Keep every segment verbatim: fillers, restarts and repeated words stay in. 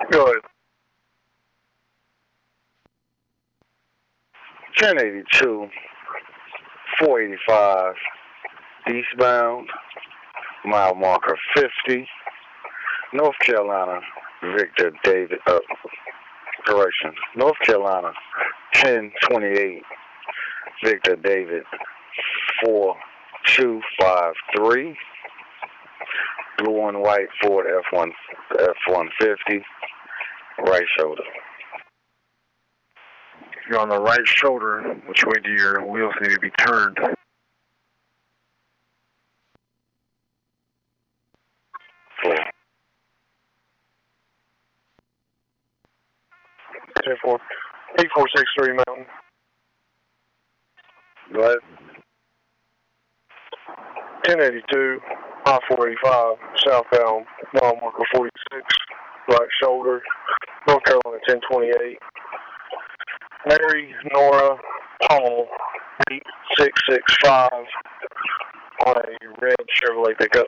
Go ahead. ten eighty-two, four eighty-five, eastbound, mile marker fifty, North Carolina, Victor David, uh, correction, North Carolina, ten twenty-eight, Victor David, four two five three, blue and white Ford F one, F one fifty, right shoulder. You're on the right shoulder. Which way do your wheels need to be turned? Four. ten four. eight four six three Mountain. Go ahead. ten eighty-two, I four eighty-five, southbound, mile marker forty-six, right shoulder, North Carolina ten twenty-eight. Mary Nora Pommel, eight six six five, on a red Chevrolet pickup.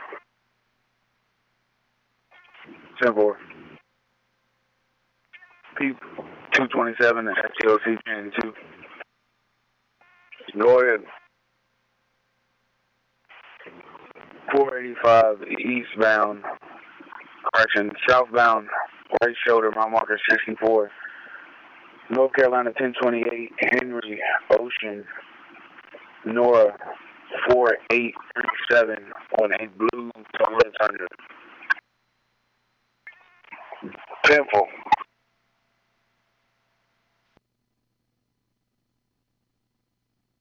ten four. P two twenty-seven and F T O C ten eighty-two. Go ahead. four eighty-five eastbound, correction, southbound, right shoulder, mile marker sixty-four. North Carolina ten twenty-eight, Henry Ocean, Nora four eight three seven on a blue Toyota Tundra. ten four.